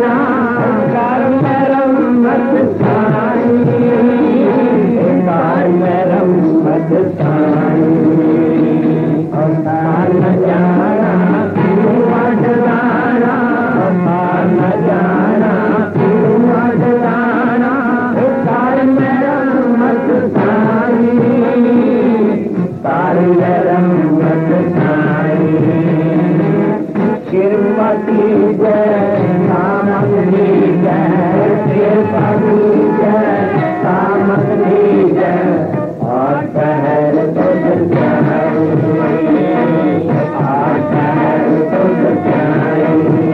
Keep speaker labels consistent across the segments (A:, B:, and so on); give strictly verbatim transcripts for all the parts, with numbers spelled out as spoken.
A: जाना कार मैरम मत साई कार मैरम मत साई कार न जाना तू मत जाना कार न जाना तू मत जाना कार मैरम मत साई कार मैरम मत साई कृपा की जय सामत की जय कृपा की जय सामत की जय और पहल तुझ जाए और पहल तुझ जाए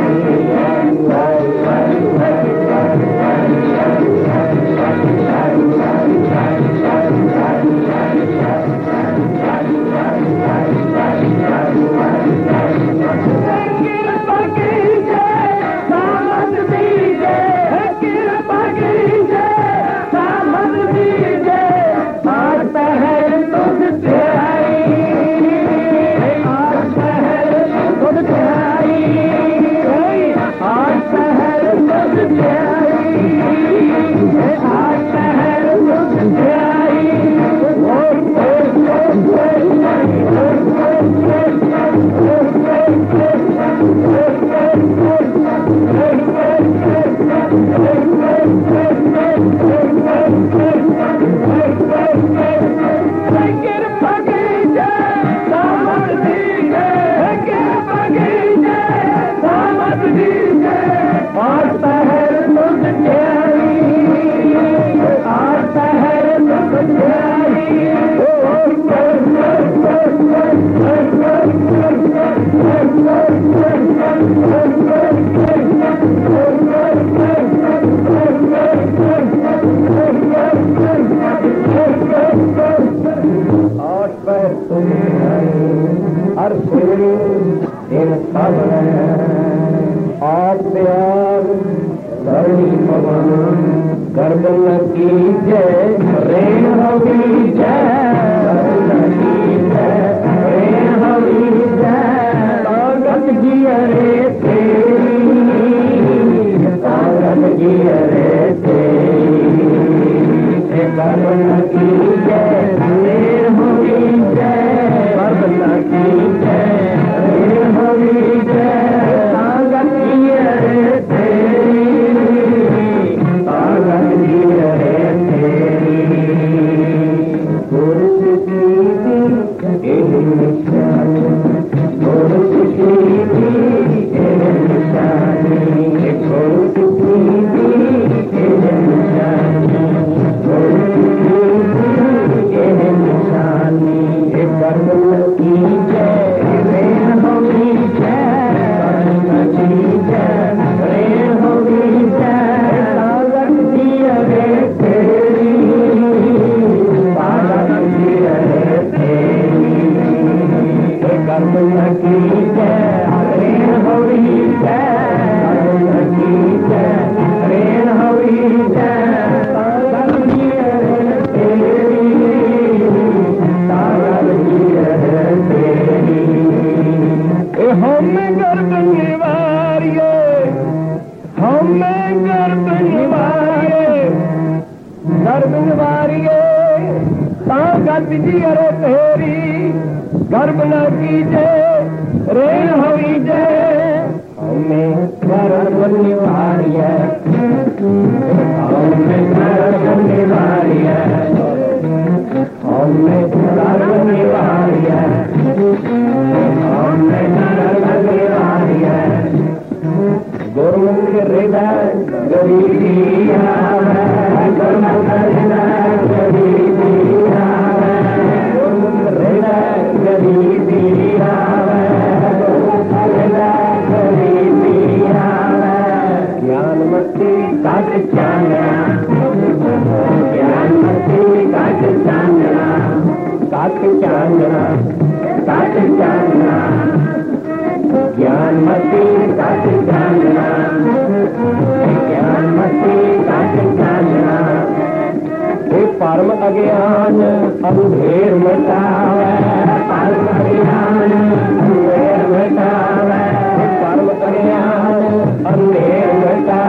A: परम अज्ञान अंधेर मिटावे, परम अज्ञान अंधेर मिटावे, परम अज्ञान अंधेर मिटावे।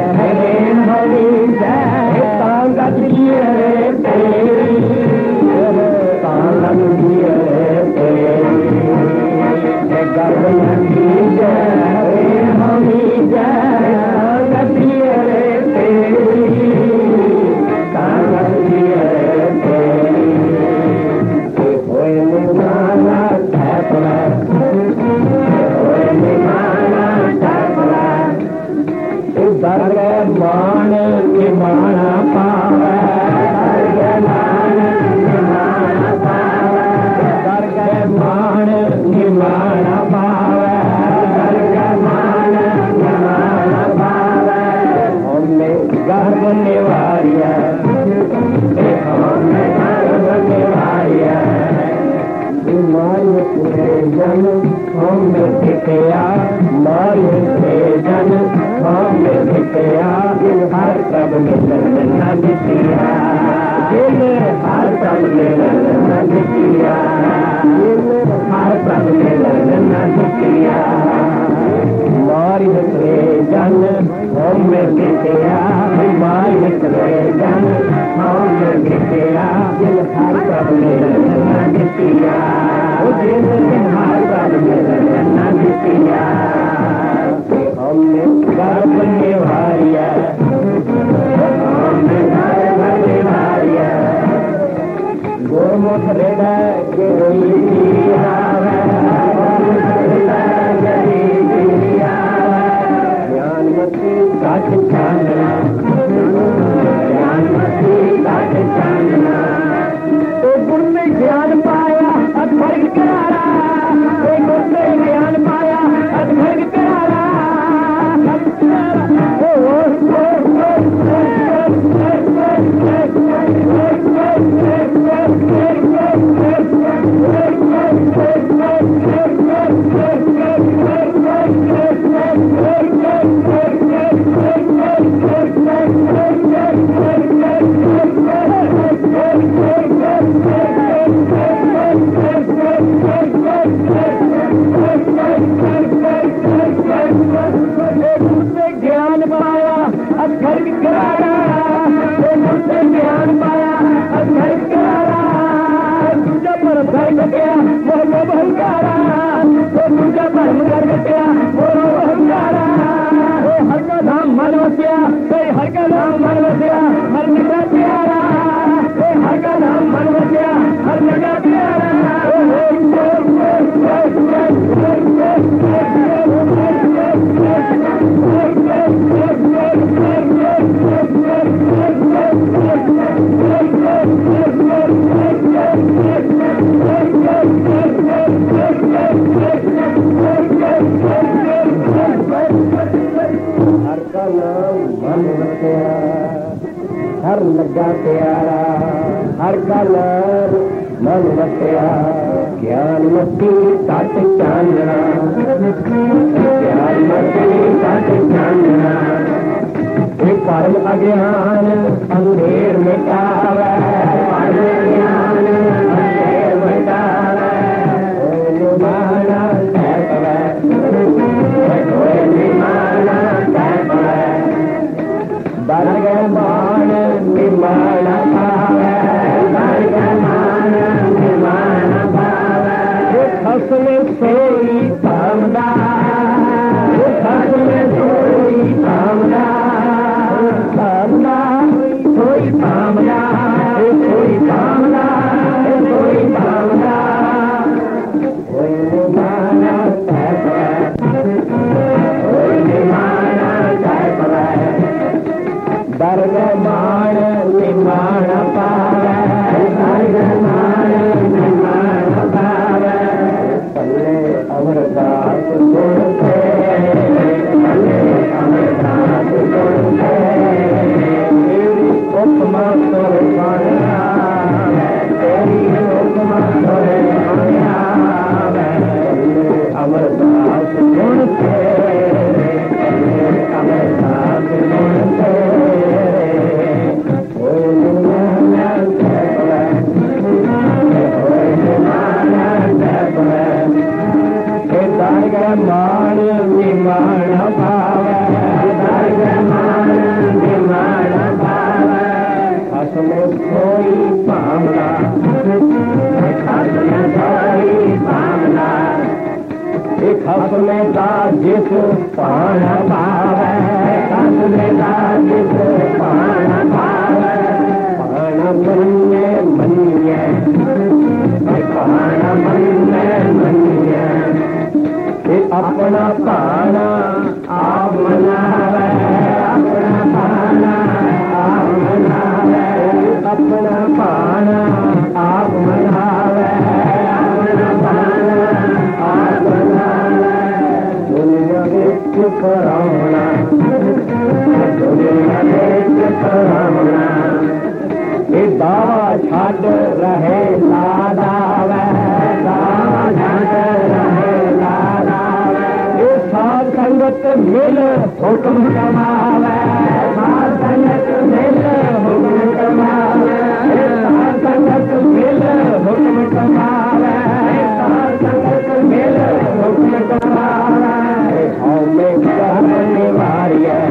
A: हरी जय तांगत लिए तेरी तांगत लिए तेरी गर्भ की जय हरी जय तांगत लिए तेरी तांगत लिए तेरी होए निमाना ठहरा होए निमाना ठहरा दरगे मान निमाना पावे दरगे मान निमाना पावे दरगे मान निमाना पावे दरगे मान निमाना पावे हमने गर्भ निवारिया हमने गर्भ निवारिया माय के जन हमने दिखया माय के जन हमने दिखया हर प्रभ मिलन न दिखया हर प्रभ मिलन न दिखया हर प्रभ मिलन न दिखया माय के जन हमने दिखया माय के जन हमने दिखया हर प्रभ मिलन न दिखया हर प्रभ मिलन न दिखया हमने गर्भ निभाया हमने गर्भ निभाया गोमुख हृदय गिरी आवे ज्ञानमती काट चांदना ज्ञानमती काट चांदना तो गुण में ज्ञान पाया अद्भुत करारा गुण में ज्ञान पाया अद्भुत करारा ज्ञान पाया अक्षर करारा ज्ञान पाया अक्षर करारा तुझा पर धर्म गया मोह बहकारा तुझा पर धर्म गया मोह बहकारा हर का धाम मनवतिया हर का धाम मनवतिया हर निका प्यारा हर का धाम मनवतिया हर निका प्यारा हर का नाम मन बतिया हर लगा प्यारा हर का नाम मन बतिया ज्ञान मती काट चांदना ज्ञान मती काट चांदना परम अज्ञान अंधेर मिटावे परम ज्ञान अंधेर मिटावे निमाना ठहरे कोई निमाना ठहरे दरगे मान निमाना पावे दरगे मान निमाना पावे फसल सोई पावदा फसल सोई पावदा पावदा सोई पावदा सोई पावदा सोई पावदा कोई निमाना ठहरे कोई निमाना ठहरे दरगे मान निमाना पावे दरगे मान निमाना पावे पल्ले अमरदास सुनते पल्ले अमरदास सुनते तेरी उपमा तोर पाया तेरी उपमा तोर पाया अमरदास सुनते अमरदास सुनते अपना पाना आप मनावे, अपना पाना आप मनावे, अपना पाना आप मनावे, अपना पाना आप मनावे। दुनिया विच करावना, दुनिया विच करावना, ये दावा छाड़ रहे लादा वे, दावा छाड़ रहे लादा वे। ये साध संगत मिल हुक्म कमावे, साध संगत मिल हुक्म कमावे, साध संगत मिल हुक्म कमावे, साध संगत मिल हुक्म कमावे। हमें करने वाली है,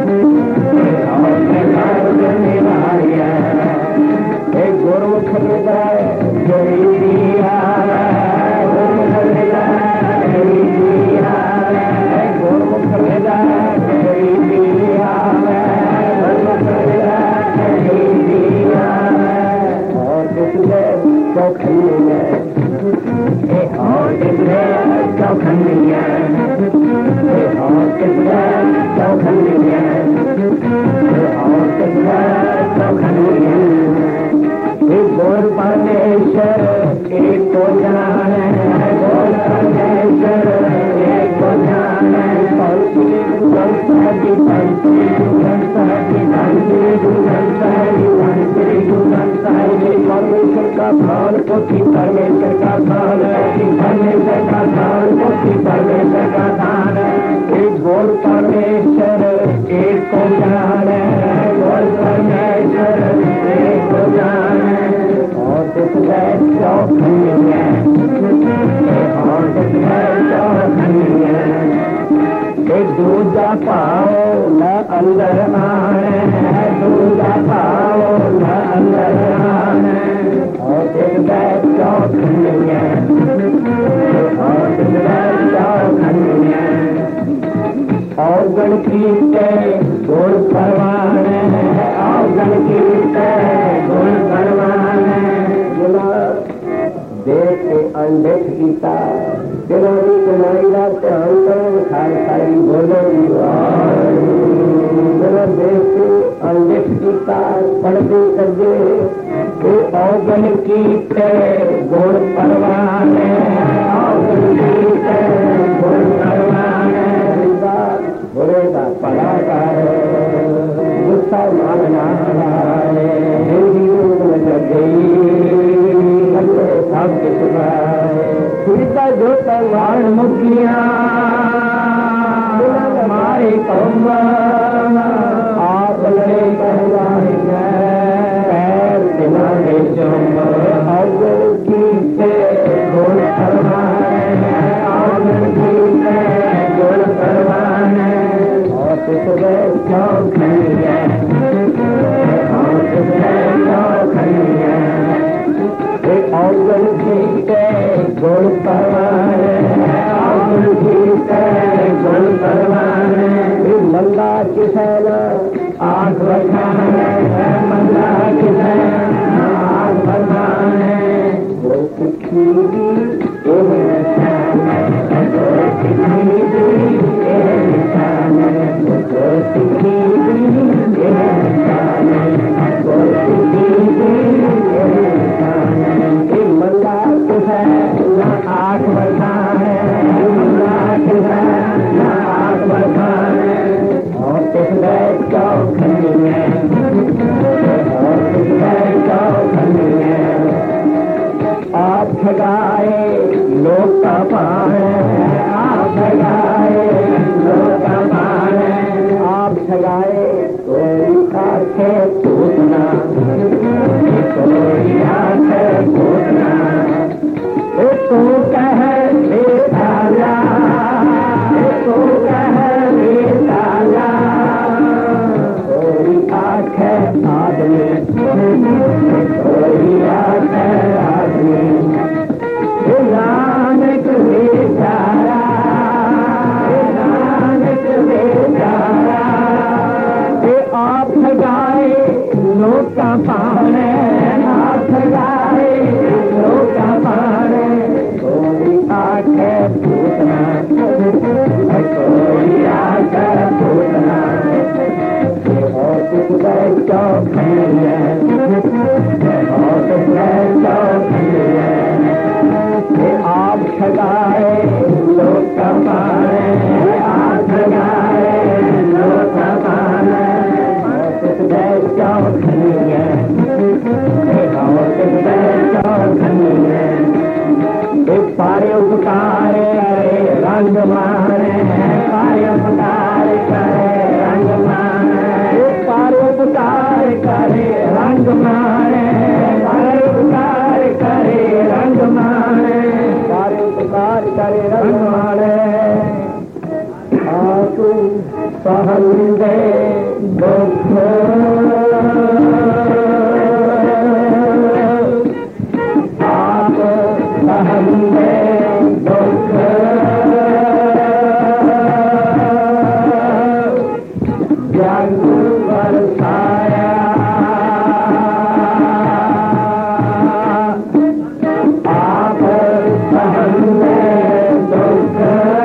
A: हमें करने वाली है। एक गुरमुख हृदय जय दिया, गुरमुख हृदय जय दिया, गुरमुख हृदय जय दिया, गुरमुख हृदय जय दिया। और किसने चौखंडी है, और किसने चौखंडी है, और किसने चौखंडी है, और किसने चौखंडी है। गोर परमेश्वर एक को जाने, गोर परमेश्वर एक को जाने। पंछी गुंजन की पंछी गुंजन की पंछी गुंजन की पंछी गुंजन की। परमेश्वर का भान पोथी, परमेश्वर का भान पोथी, परमेश्वर का भान पोथी, परमेश्वर का दान। एक गोर परमेश्वर एक को जाने, गोर परमेश्वर एक को जाने। और किसने चौखंडी है, और किसने चौखंडी है। एक दूजा पाओ न अंदर आने, दूजा पाओ न अंदर आने। और किसने चौखंडी है, और किसने चौखंडी है। और गणकीते गुण परवाने, और गणकीते गुण परवाने। देख के अनदेख गीता, जिन्होंने कमाई का ध्यान करो, सारी सारी बोलो जिन्होंने देख के अनदेख गीता पढ़ते करते। औगन कीते गुण परवाने, औगन कीते गुण परवाने। बुरे का पड़ा करे, गुस्सा मानना है, लग गई सब सीता जो तलवार मुखिया हमारे कौम आप लड़े कहलाए पैर दिलाने चुम। अगर कीते गुण करवाने, अगर कीते गुण करवाने। और किसने चौखंडी है, और किसने चौखंडी है। औगन कीते गुण परवाने, औगन कीते गुण परवाने। मंदा किसैना आग बखाने, मंदा किसैना आग बखाने। वो तिखी भी एक निशान, वो तिखी भी एक निशान, वो तिखी भी एक निशान, वो तिखी भी एक निशान। मंदा किसैना आग बखाने, मंदा किसैना आग बखाने। और किसने चौखंडी है, और किसने चौखंडी है। आप ठगाए लोग का पाने, आप ठगाए लोग का पाने। आप ठगाए कोई आंखे टूटना, कोई आंखे टूटना। तू कह बेताला, तू कह बेताला। कोई आंखें आदमी, कोई आंखें आदमी। नानक बेचारा, नानक बेचारा। आप ठगाए लोग का पाने, आप ठगाए लोग का पाने। कोई आंखें पूछना आप ठगाए लोग कमाए, आप ठगाए लोग कमाए, पारे उपकारे रंग मारे, पारे उपकारे करे रंग मारे, पारे उपकारे करे रंग मारे, पारे उपकारे करे रंग मारे, पारे उपकार करे रंग मारे। आंसू सहन दे दुख, आप सहन दे दुख, जग बरसाया आप सहन दे दुख,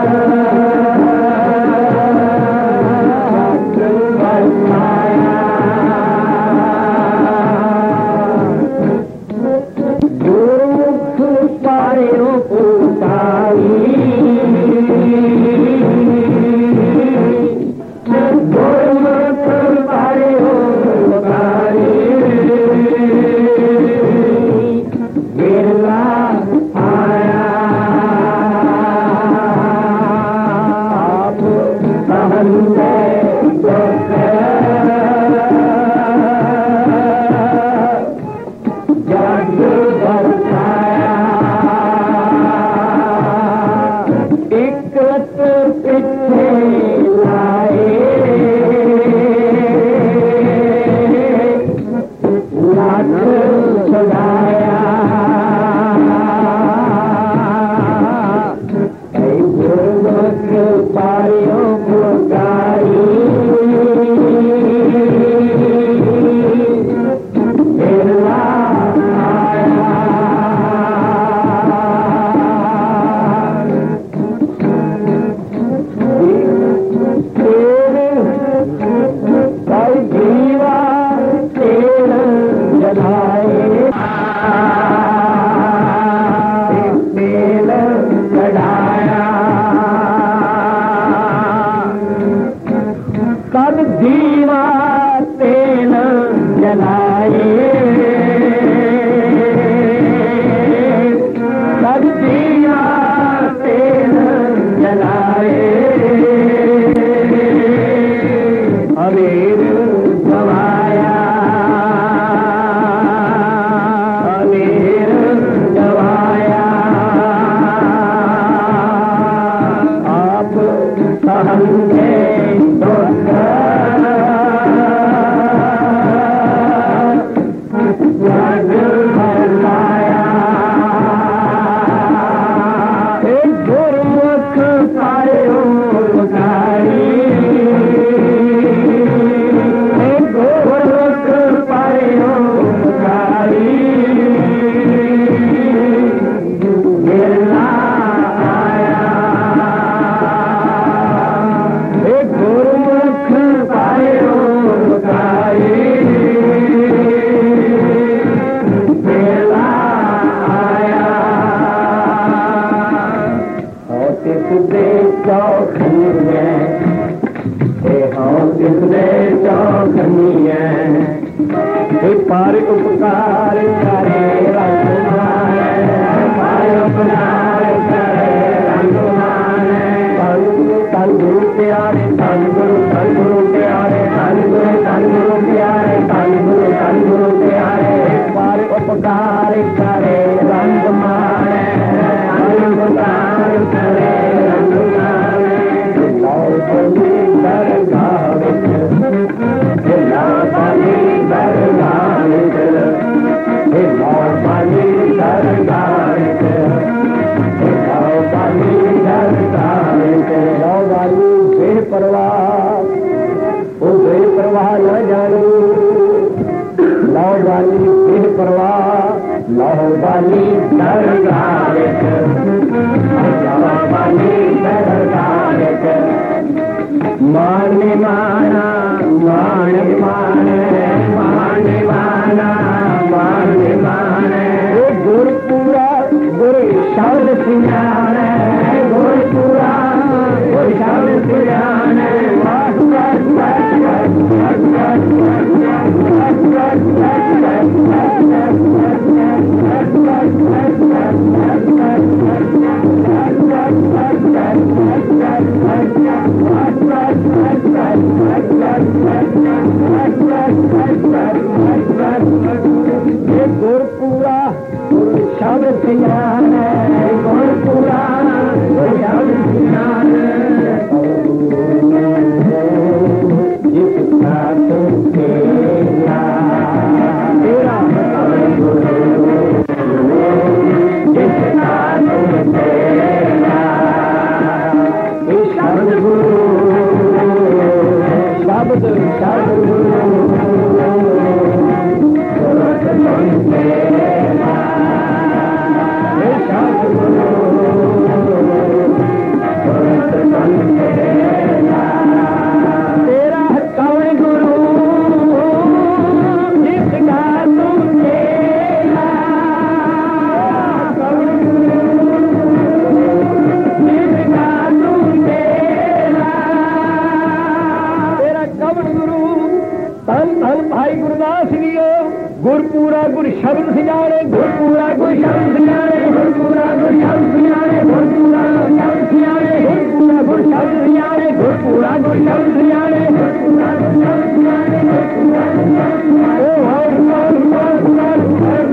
A: पार उपकार करे रंग मारे, पार उपकार करे रंग मारे, तन गुरु प्यारे तन गुरु तन गुरु प्यारे तन गुरु तन गुरु प्यारे तन गुरु तन गुरु प्यारे, पार उपकार करे रंग मारे, पार उपकार करे रंग मारे। लाओ बली दरगाह विच, लाओ बली दरगाह विच, लाओ बली दरगाह विच, लाओ बली दरगाह विच, लाओ बली बेपरवाह ओ बेपरवाह न जानी, लाओ बली बेपरवाह लाओ बली दरगाह विच, लाओ बली दरगाह विच, मान माना मान मान शब्द सुजाने गुरपुरा गुर शब्द सुजाने गुरपुरा गुर शब्द सुजाने गुरपुरा गुर शब्द सुजाने जिसका तुम तेरा तेरा जिसका तुम तेरा शब्द गुरु शब्द शब्द गुरपुरा गुर शब्द सिजाने गुरपुरा गुर शब्द सिजाने गुरपुरा गुर शब्द सिजाने गुरपुरा शब्द सिजाने गुरपुरा गुर शब्द सिजाने गुरपुरा गुर शब्द सिजाने गुरपुरा गुर शब्द सिजाने ओ हर हर हर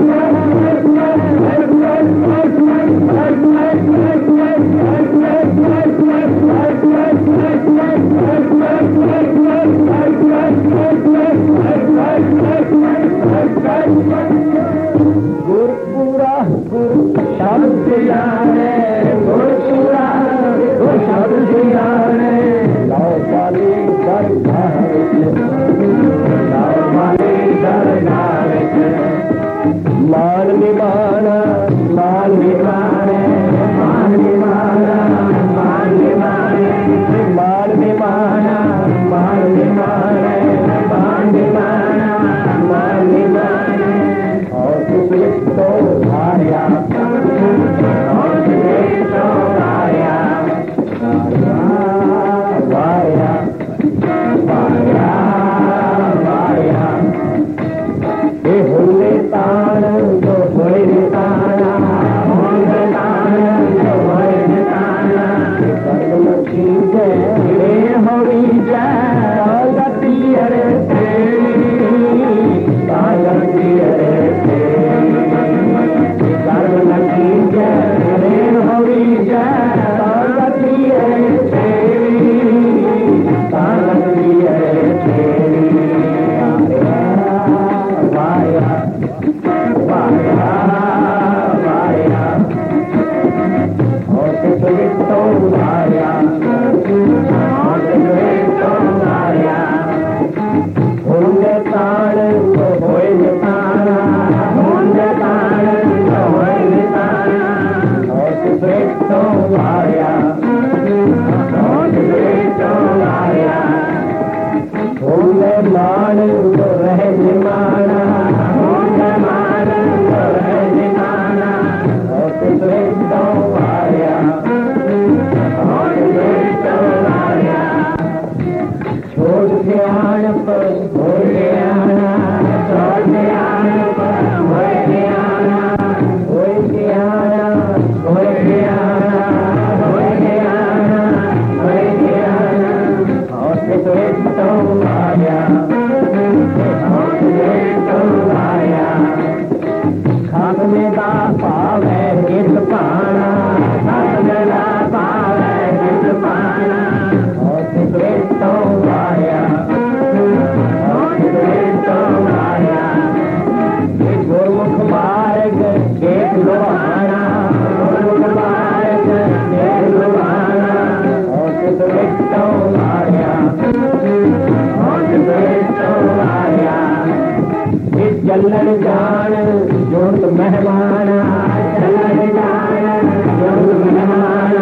A: गुरपुरा गुर शब्द जाने गुरपुरा गुर शब्द जाने लाओ वाली दरगाह लाओ वाली दरगाह मान निमाना मान निमाने मान निमाना मान निमाने मान निमाना मान निमाने मान निमाना मान निमाने और तो भाया और तो भाया भाया भाया भाया ये होले तान जो होले ताना होले तान जो होले ताना सर्व चीजें ये होली जाए गति अरे गति अरे चलन जान जोत मेहमाना चलन जान जोत मेहमाना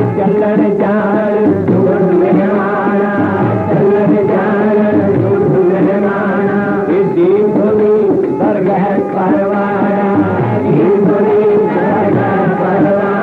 A: चलन जान जोत मेहमाना चलन जान जोत मेहमाना दीन धुनी दरगाह परवाना दीन धुनी दरगाह परवाना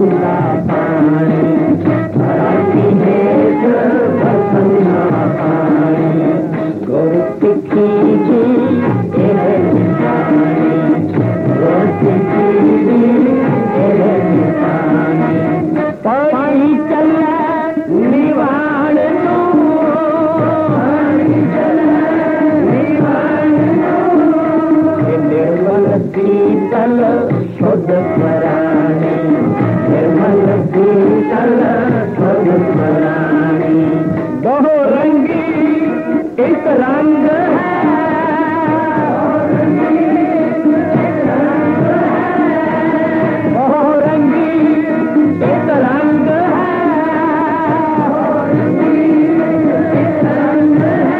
A: गंगा पानी राती हेठ बरसंगा पानी गुरु सिखी जी तेरे निशानी गुरु सिखी जी तेरे निशानी पानी चला निवाण नो पानी चला निवाण नो निर्मल शीतल शुद्ध स्वराणी निर्मल शीतल शुद्ध स्वराणी बहु रंगी एक रंग है बहु रंगी एक रंग है एक रंग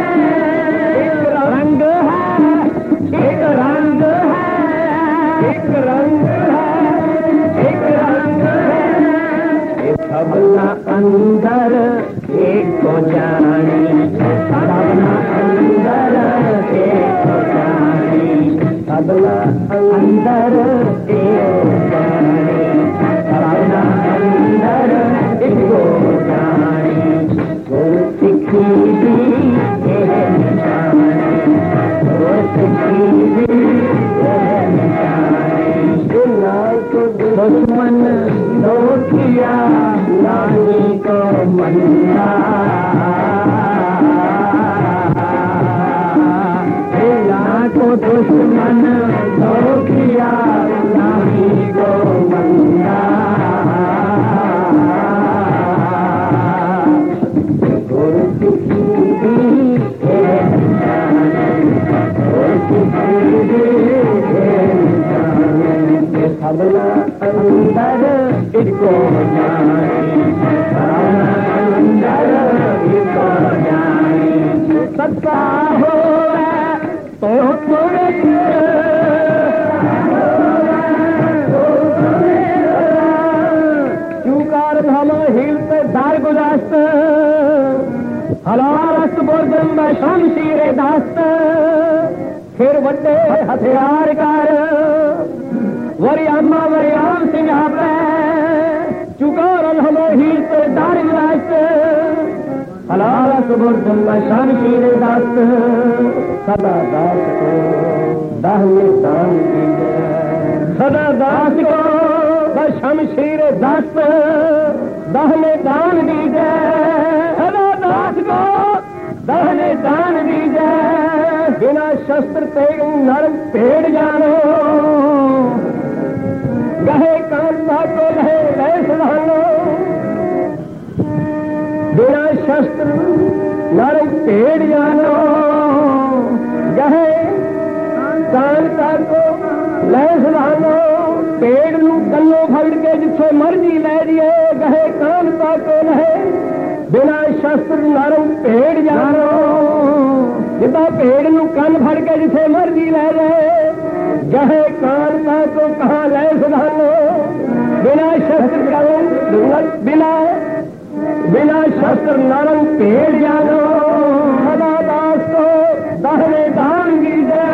A: है एक रंग है एक रंग है एक रंग है सबला अंदर एक को जानी सबला अंदर एक को जानी सबला अंदर एक को जानी सबला अंदर एक को जानी गुरु सिखी दी ये निशानी गुरु सिखी दी ये निशानी दुश्मन नोटिया नानी को मन्ना को दुश्मन नोटिया नानी को मन्ना गुरु सिखी दी ये निशानी गुरु सिखी दी ये निशानी सबला अंदर इको जानी सबला अंदर इको जानी सत्ता हो तो चूकार हम हिल पे दार गुजास्त हलारस्त बोर्दम में शमशीर दास्त फिर वड्डे हथियार कर वरी अम्मा वरी आम सिंह पे चुकार हम हिल पे दार गुजास्त हलारस्त बोर्दम में शमशीर दास्त सदा दास को दाहिने दान दीजिए सदा दास को शमशीर दास दाहिने दान दीजिए सदा दास को दाहिने दान दीजिए बिना शस्त्र तेग नरम पेड़ जानो गहे कांता को लहे लैस धानो बिना शस्त्र नरम पेड़ जानो गहे कांता को लैस धानो पेड़ नू गलो फड़ के जिथे मर्जी लै दिए गहे कांता को लहे बिना शस्त्र नरम पेड़ जानो जिदा पेड़ नू कन फड़ के जिथे मर्जी लै जाए गहे कांता को कहाँ लैस धानो बिना शस्त्र बिना बिना शस्त्र नरम पेड़ जानो सदा दास को दाहने दान गिरजे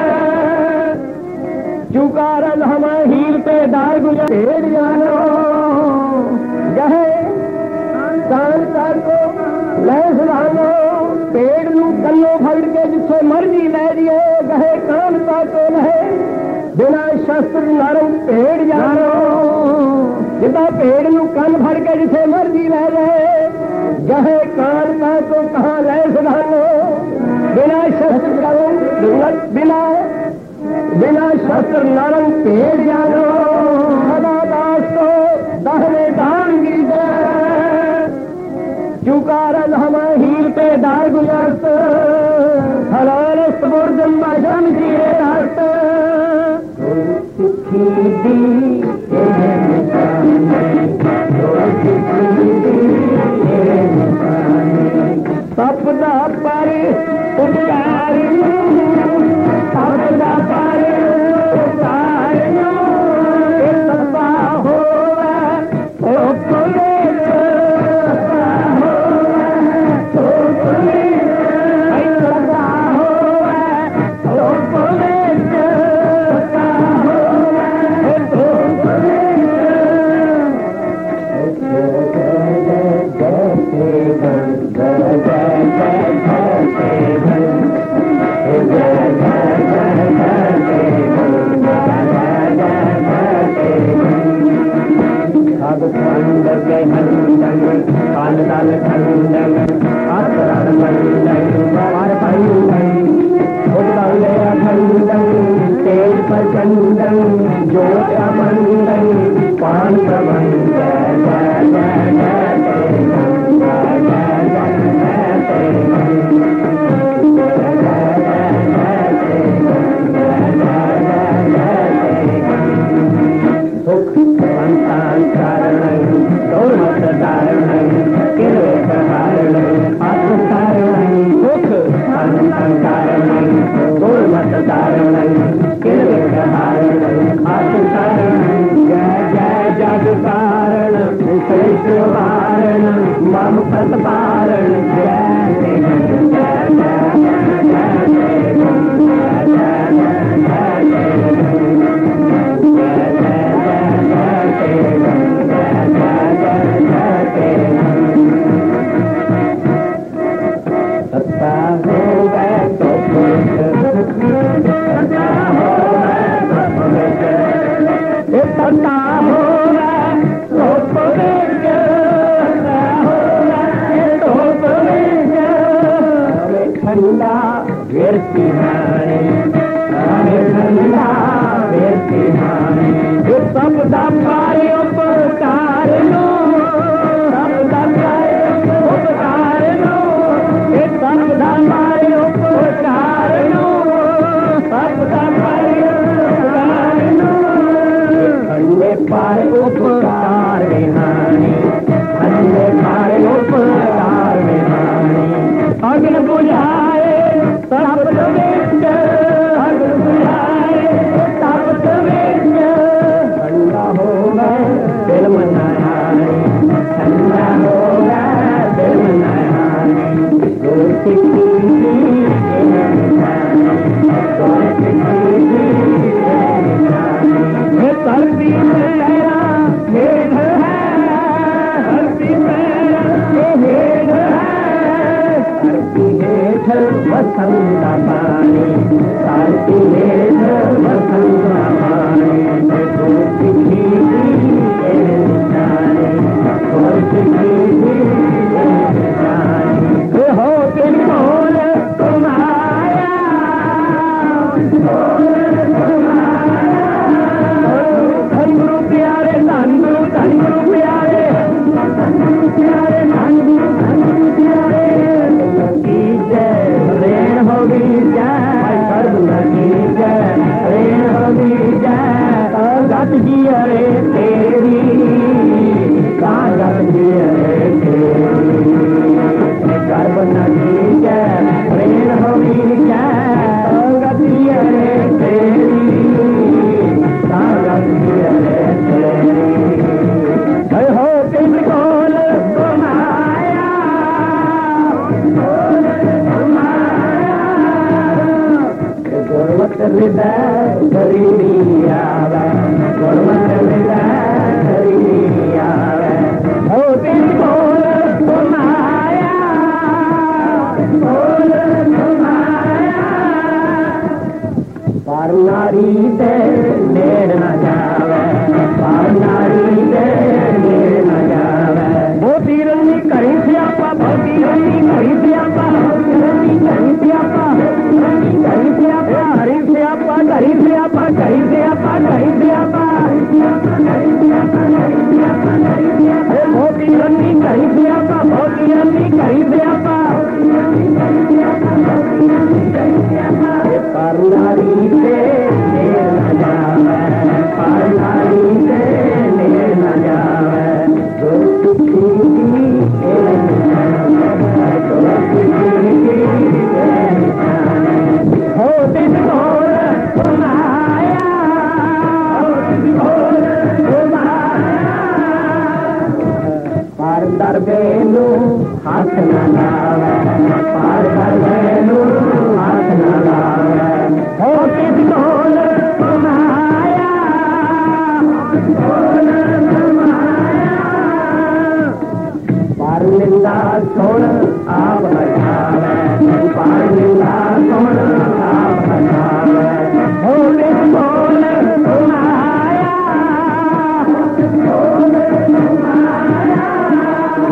A: चुकारन हम हील पे दार गुजर पेड़ जानो गहे कांता को लैस धानो पेड़ नू कल्लो फड़ के जिथे मर्जी लै दिए गहे कांता को लहे बिना शस्त्र नरम पेड़ जानो जिदा पेड़ नू कन फड़ के जिथे मर्जी लै जाए गहे कांता को कहाँ लैस धानो बिना शस्त्र बिना बिना शस्त्र नरम पेड़ जानो सदा दास को दाहने दान गिरजे चुकारन हम हील पे दार गुजरत हलारस्त बुर्दम बाजम जीरे रात सिखी दी ये निशानी सिखी दी ये निशानी सपदा पर उतारी सपदा पर उतारी सपा हो Oh खंडन कांडल खंडन आसरार मंडन पार खंडन उद्दले खंडन तेज प्रचंडन ज्योत मंडन पान प्रबंध जय जय जय सुख संतान कारणं गौरव धारणं किरवेश धारणं आत्मकारणं सुख संतान कारणं गौरव धारणं किरवेश धारणं आत्मकारणं जय जय जग कारणं श्रेष्ठ वारणं मम पद पारण जय जय उपकार विहानी अन्य पार उपकार विहानी अग्न बुझाए तप वेद अग्न बुझाए तप वेद ठंडा होगा दिल मनाया ठंडा होगा दिल मनाया रोटी सर्दी मेरा भेद है सर्दी मेरा भेद है सर्दी हेठ वसंत पानी सर्दी हेठ वसंत पानी रोटी हो तिल बोल तुम्हारा प्यारे नानू नानू प्यारे नानू प्यारे नानू नानू प्यारे की जय रेण होगी जय सर्व की जय रेण होगी जय गत जी अरे तेरी गत जी अरे तेरी सर्व की जय रेण होगी जय गत जी अरे तेरी गत जी अरे हो तिल कोल तुम्हारा गुरमत हृदय गरीबी आवे गुरमत हृदय गरीबी आवे हो तिल कोल तुम्हारा कोल तुम्हारा पार नारी दे नेड़ न जावे पार नारी दे नेड़ न जावे मोती रंगी कहीं सियापा मोती रंगी कहीं सियापा मोती रंगी कहीं सियापा कहीं सियापा हरी सियापा कहीं सियापा कहीं सियापा कहीं सियापा मोती रंगी कहीं सियापा मोती रंगी कहीं सियापा पार नारी दे नेड़ न जावे पार नारी दे नेड़ न जावे जो दुखी हो दिन घोर तुम्हारा पार दर बेलू हाथ न लावे पार दर बेलू हाथ न लावे हो दिन घोर तुम्हारा पार निंदा छोड़ आप बचावे पार निंदा छोड़ आप बचावे हो दिन घोर तुम्हारा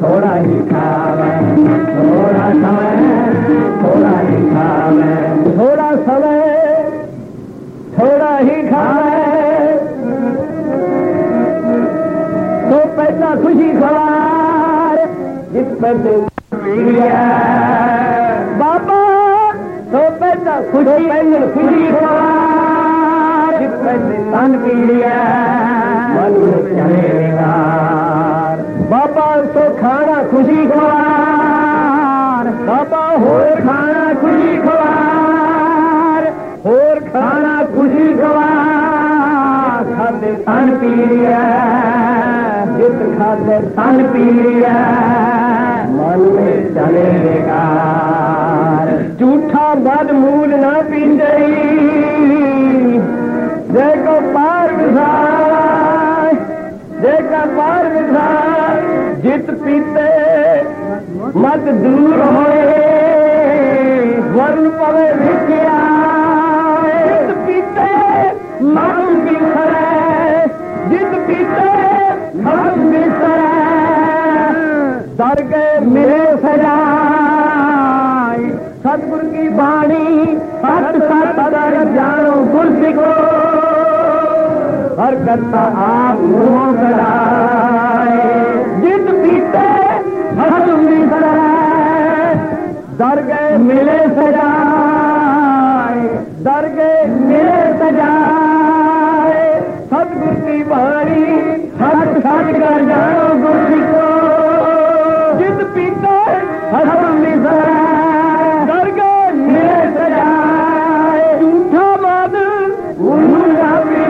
A: थोड़ा ही खावे, थोड़ा समय थोड़ा ही खावे, थोड़ा समय थोड़ा ही खावे, तो पैसा खुशी खवार जिस पैसे बाबा, तो पैसा खुशी पैसे खुशी खवार जिस पैसे तन पी लिया मन में चलेगा बाबा, तो खाना खुशी खवार बाबा, होर खाना खुशी खवार, होर खाना खुशी खवार, खाते तन पी लिया जित खाते तन पी लिया मन में चलेगा, झूठा बद मूल ना पी देखो पार विधाय, देखा पार विधाय, जित पीते मत दूर होए वर्ण पवे विख्या, जित पीते मत बिखरे, जित पीते मत बिखरे, दर गए मिले सजाए सतगुरु की बाणी, सत सत दर जानो गुर सिखो, हर करता आप मुँह कराए, जित पीते हसम बिखरे, दर गए मिले सजाए, दर गए मिले सजाए, सतगुरु की बाणी सत सत कर जानो गुर सिखो, जित पीते हसम बिखरे, दर गए मिले सजाए, झूठा मद उन्होंने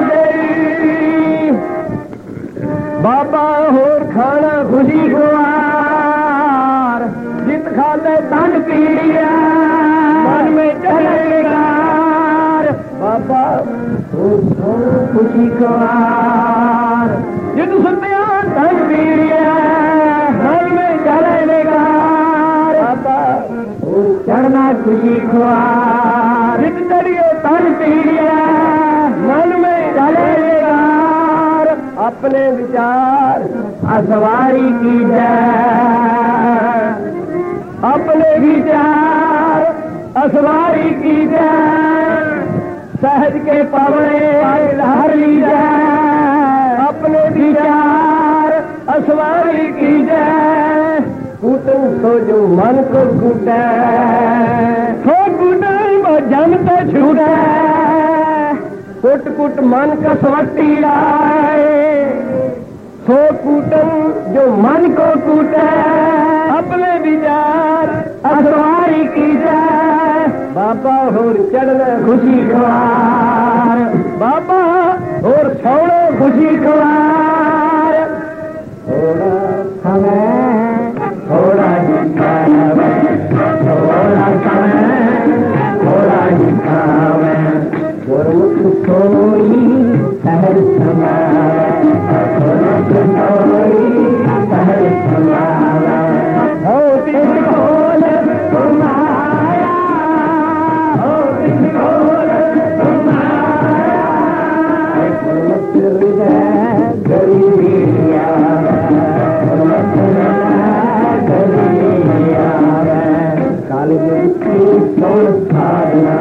A: बाबा, होर खाना खुशी खुआर जित खाते तन पी लिया मन में चलेगा बाबा, होर खुशी खुआर जित सुनते तन पी लिया मन में चलेगा बाबा, चढ़ना खुशी खुआर जित चढ़िए तन पी लिया मन में चलेगा, अपने विचार असवारी की जाए, अपने विचार असवारी की जाए, सहज के पवने हर ली जाए, अपने विचार असवारी की जाए, कूटन तो जो मन को कूटे, सो कूटन वो जमते छूटे, कुट कुट मन कसवटी आए, सो कूटन जो मन को कूटे, अपने विचार असवारी की जाए, बाबा होर चढ़ने खुशी खुआर, बाबा होर छोड़ो खुशी खुआर, थोड़ा समय थोड़ा ही खावे, थोड़ा समय थोड़ा ही खावे, गुरुमुख सोई सहज समावे, गुरुमुख सोई सहज समावे, हो तिन खोल तुम्हारा, हो तिन खोल तुम्हारा, गुरुमुख हृदय गरीबी आवे, गुरुमुख हृदय गरीबी आवे, काली की सोल साधना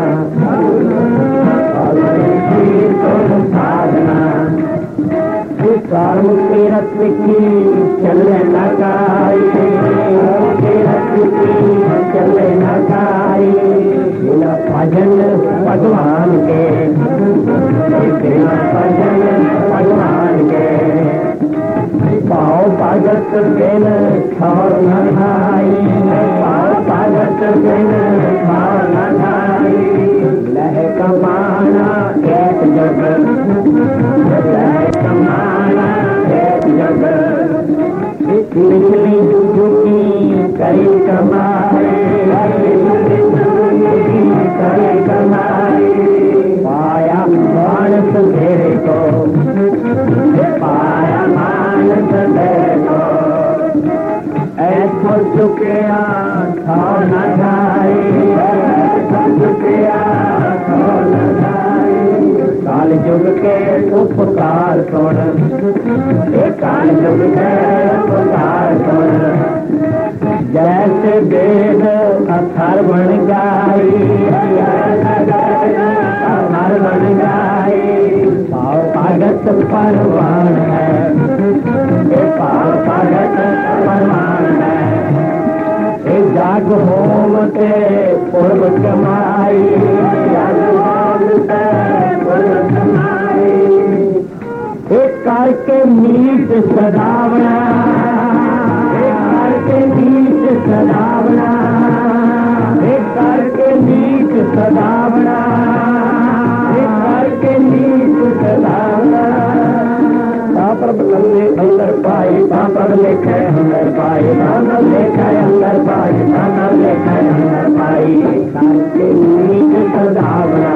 A: मुक्ति रत्न की चले न काई, मुक्ति रत्न की चले न काई, बिना भजन भगवान के, बिना भजन भगवान के, पाओ भगत बिन खाओ न खाई, पाओ भगत बिन खाओ न खाई, लह कमाना एक जगत, लह कमाना एक जगत, निकली झुकी कई कमाई, कई कमाई, पाया मानस घेरे को, पाया मानस घेरे को, ऐसो चुकिया खाओ न खाई, ऐसो चुकिया खाओ न खाई, काल युग के उपकार छोड़, काल युग के उपकार छोड़, जैसे वेद अथर बन गाई, अथर बन गाई, पागत परवान है, पागत परवान है, जाग होम के पूर्व कमाई, जाग होम के पूर्व कमाई, एक करके मीट सदावना, एक करके मीट सदावना, एक करके मीट सदावना, एक करके मीट सदावना, प्रभ अंदर पाई प्रभ लेखे अंदर पाई अंदर लेखे अंदर पाई अंदर लेखे अंदर पाई, करके नीच सदावना,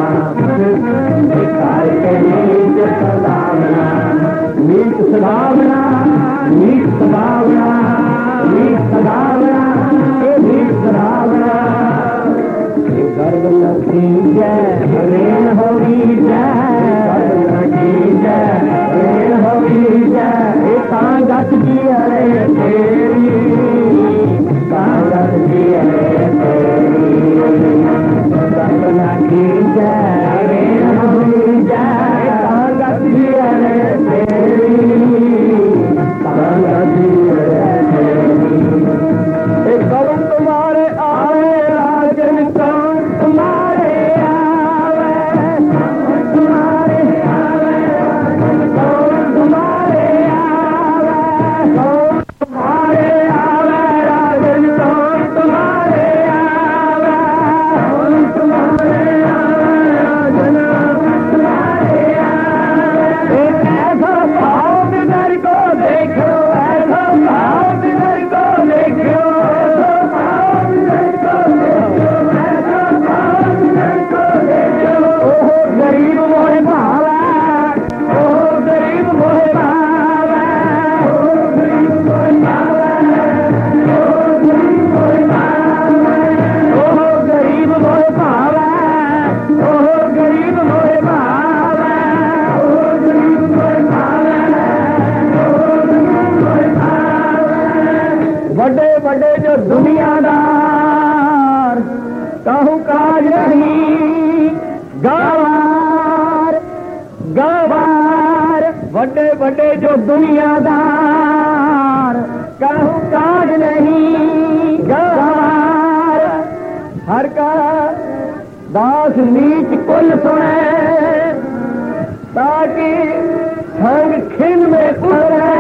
A: करके नीच सदावना, नीच सदावना, नीच सदावना, नीच सदावना, नीच सदावना, गर्व नथी जय रेण होगी जय, गर्व नथी जय रेण होगी जय, कांगत जी अरे तेरी, कांगत जी अरे तेरी, गर्व नथी जय रेण होगी जय, कांगत जी अरे तेरी, कांगत जी अरे तेरी, करुण तुम्हारे आवे राजन कौन तुम्हारे आवे, तुम्हारे आवे कौन तुम्हारे आवे, कौन तुम्हारे आवे राजन कौन तुम्हारे आवे, कौन तुम्हारे आवे राजन तुम्हारे आवे, एक ऐसा भाव बिगड़ को देखो, ऐसा भाव बिगड़ को देखो, गरीब मोहे भावा, ओ गरीब मोहे भावा, ओ गरीब मोहे भावा, ओ गरीब मोहे भावा, ओ गरीब मोहे भावा, ओ गरीब मोहे भावा, ओ गरीब मोहे भावा, ओ गरीब मोहे भावा, बड़े बड़े जो दुनियादार कहूँ काज नहीं, गवार गवार, बड़े बड़े जो दुनियादार कहूँ काज नहीं, गवार, हर का दास नीच कुल सुने, ताकि संग खिन में उतरे,